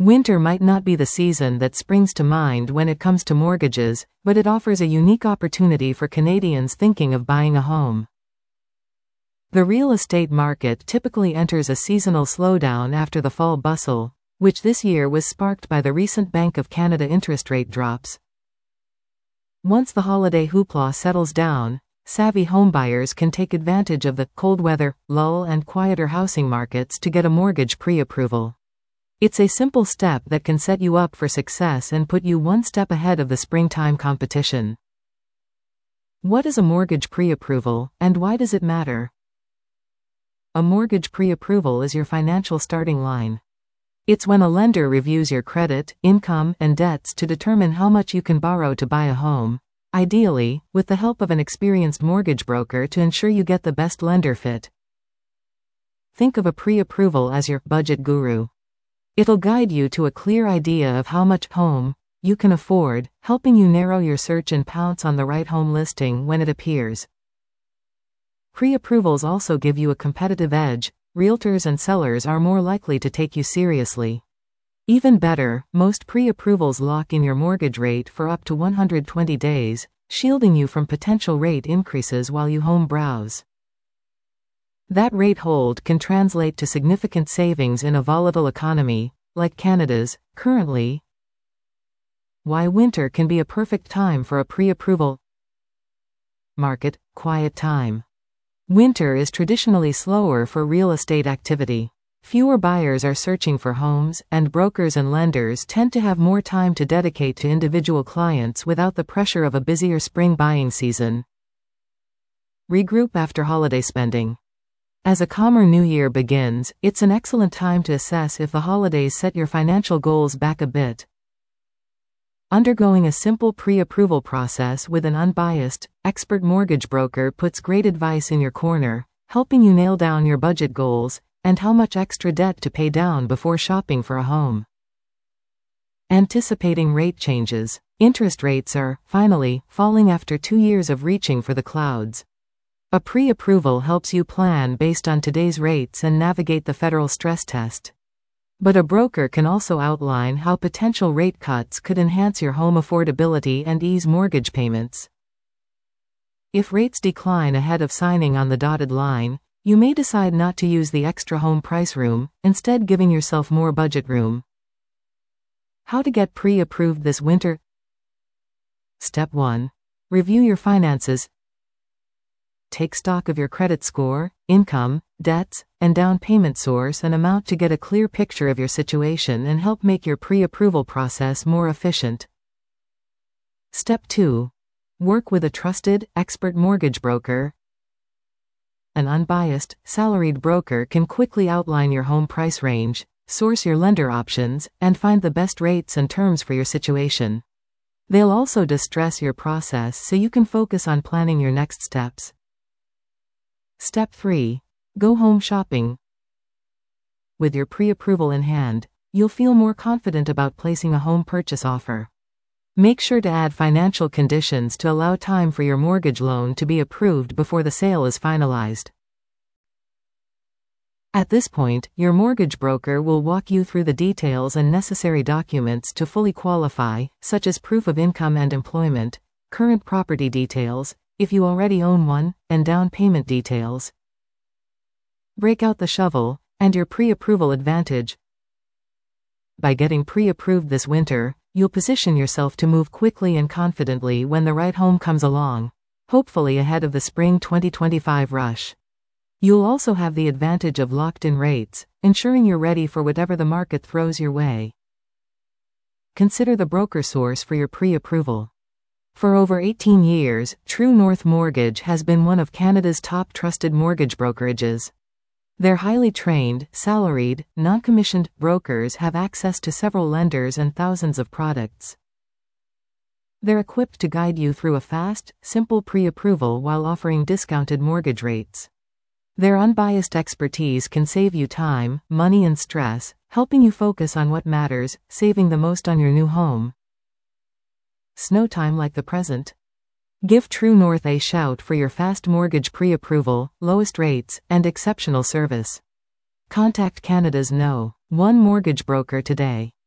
Winter might not be the season that springs to mind when it comes to mortgages, but it offers a unique opportunity for Canadians thinking of buying a home. The real estate market typically enters a seasonal slowdown after the fall bustle, which this year was sparked by the recent Bank of Canada interest rate drops. Once the holiday hoopla settles down, savvy homebuyers can take advantage of the cold weather lull and quieter housing markets to get a mortgage pre-approval. It's a simple step that can set you up for success and put you one step ahead of the springtime competition. What is a mortgage pre-approval, and why does it matter? A mortgage pre-approval is your financial starting line. It's when a lender reviews your credit, income, and debts to determine how much you can borrow to buy a home, ideally, with the help of an experienced mortgage broker to ensure you get the best lender fit. Think of a pre-approval as your budget guru. It'll guide you to a clear idea of how much home you can afford, helping you narrow your search and pounce on the right home listing when it appears. Pre-approvals also give you a competitive edge. Realtors and sellers are more likely to take you seriously. Even better, most pre-approvals lock in your mortgage rate for up to 120 days, shielding you from potential rate increases while you home browse. That rate hold can translate to significant savings in a volatile economy, like Canada's, currently. Why winter can be a perfect time for a pre-approval market, quiet time. Winter is traditionally slower for real estate activity. Fewer buyers are searching for homes, and brokers and lenders tend to have more time to dedicate to individual clients without the pressure of a busier spring buying season. Regroup after holiday spending. As a calmer new year begins, it's an excellent time to assess if the holidays set your financial goals back a bit. Undergoing a simple pre-approval process with an unbiased, expert mortgage broker puts great advice in your corner, helping you nail down your budget goals and how much extra debt to pay down before shopping for a home. Anticipating rate changes. Interest rates are, finally, falling after 2 years of reaching for the clouds. A pre-approval helps you plan based on today's rates and navigate the federal stress test. But a broker can also outline how potential rate cuts could enhance your home affordability and ease mortgage payments. If rates decline ahead of signing on the dotted line, you may decide not to use the extra home price room, instead giving yourself more budget room. How to get pre-approved this winter? Step 1. Review your finances. Take stock of your credit score, income, debts, and down payment source and amount to get a clear picture of your situation and help make your pre-approval process more efficient. Step 2. Work with a trusted, expert mortgage broker. An unbiased, salaried broker can quickly outline your home price range, source your lender options, and find the best rates and terms for your situation. They'll also distress your process so you can focus on planning your next steps. Step 3. Go home shopping. With your pre-approval in hand, you'll feel more confident about placing a home purchase offer. Make sure to add financial conditions to allow time for your mortgage loan to be approved before the sale is finalized. At this point, your mortgage broker will walk you through the details and necessary documents to fully qualify, such as proof of income and employment, current property details, if you already own one, and down payment details. Break out the shovel, and your pre-approval advantage. By getting pre-approved this winter, you'll position yourself to move quickly and confidently when the right home comes along, hopefully ahead of the spring 2025 rush. You'll also have the advantage of locked-in rates, ensuring you're ready for whatever the market throws your way. Consider the broker source for your pre-approval. For over 18 years, True North Mortgage has been one of Canada's top trusted mortgage brokerages. Their highly trained, salaried, non-commissioned brokers have access to several lenders and thousands of products. They're equipped to guide you through a fast, simple pre-approval while offering discounted mortgage rates. Their unbiased expertise can save you time, money, and stress, helping you focus on what matters, saving the most on your new home. Snow time like the present? Give True North a shout for your fast mortgage pre-approval, lowest rates, and exceptional service. Contact Canada's No. 1 mortgage broker today.